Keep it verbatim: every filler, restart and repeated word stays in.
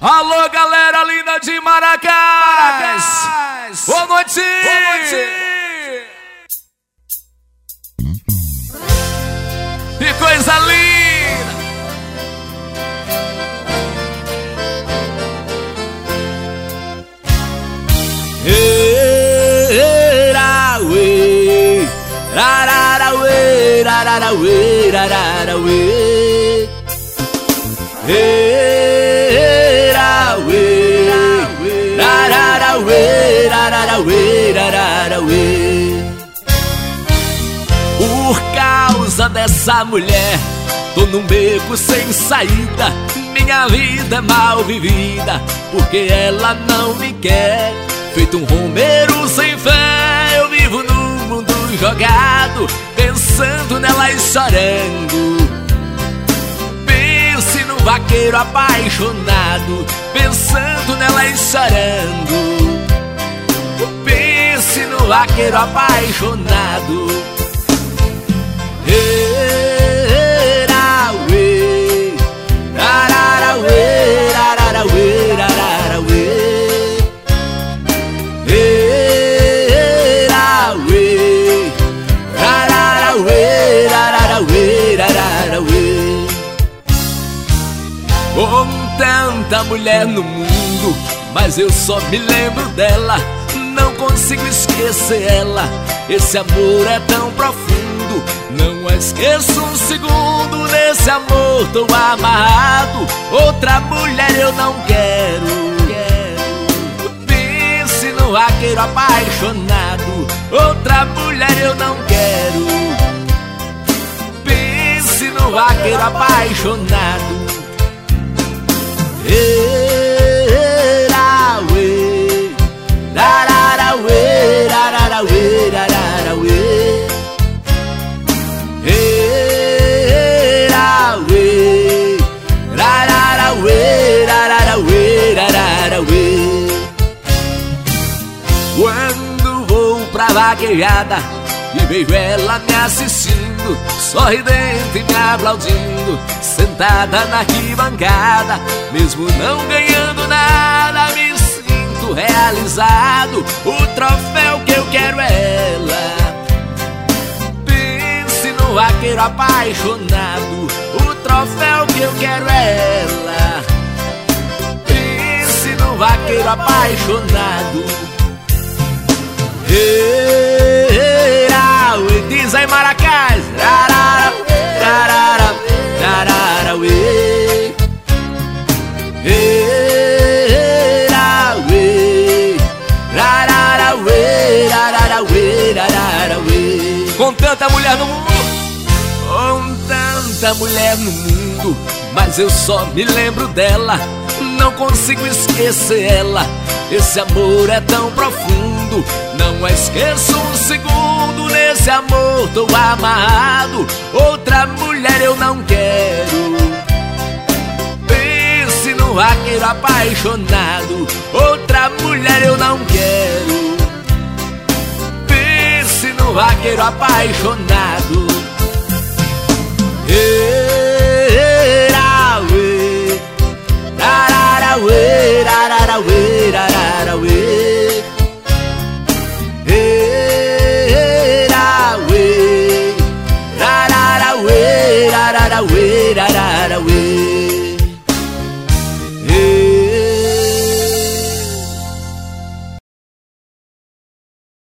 Alô, galera linda de Maracás! Maracás. Boa noite! Boa noite! Que coisa linda! Erauê, rararauê, rararauê, rararauê. Erauê, rararauê, rararauê, rararauê. Por causa dessa mulher, tô num beco sem saída. Minha vida é mal vivida, porque ela não me quer. Feito um romeiro sem fé, eu vivo num mundo jogado, pensando nela e chorando. Pense num vaqueiro apaixonado, pensando nela e chorando. Pense num vaqueiro apaixonado. Erauê, rararauê, rararauê, rararauê. Erauê, rararauê, rararauê, rararauê. Com tanta mulher no mundo, mas eu só me lembro dela. Não consigo esquecer ela. Esse amor é tão profundo, não a esqueço um segundo. Nesse amor tô amarrado, outra mulher eu não quero. Pense no vaqueiro apaixonado, outra mulher eu não quero. Pense no vaqueiro apaixonado. Erauê, rararauê, rararauê, rararauê. Erauê, rararauê, rararauê, rararauê. Quando vou pra vaquejada e vejo ela me assistindo, sorridente e me aplaudindo, sentada na arquibancada, mesmo não ganhando nada, me sinto realizado. O troféu que eu quero é ela. Pense no vaqueiro apaixonado, o troféu que eu quero é ela. Pense no vaqueiro apaixonado. Erauê, diz aí Maracás, rararauê, rararauê. Erauê, rararauê, rararauê, rararauê. Com tanta mulher no mundo, com tanta mulher no mundo, mas eu só me lembro dela. Não consigo esquecer ela. Esse amor é tão profundo, não a esqueço um segundo. Nesse amor tô amarrado, outra mulher eu não quero. Pense no vaqueiro apaixonado, outra mulher eu não quero. Pense no vaqueiro apaixonado.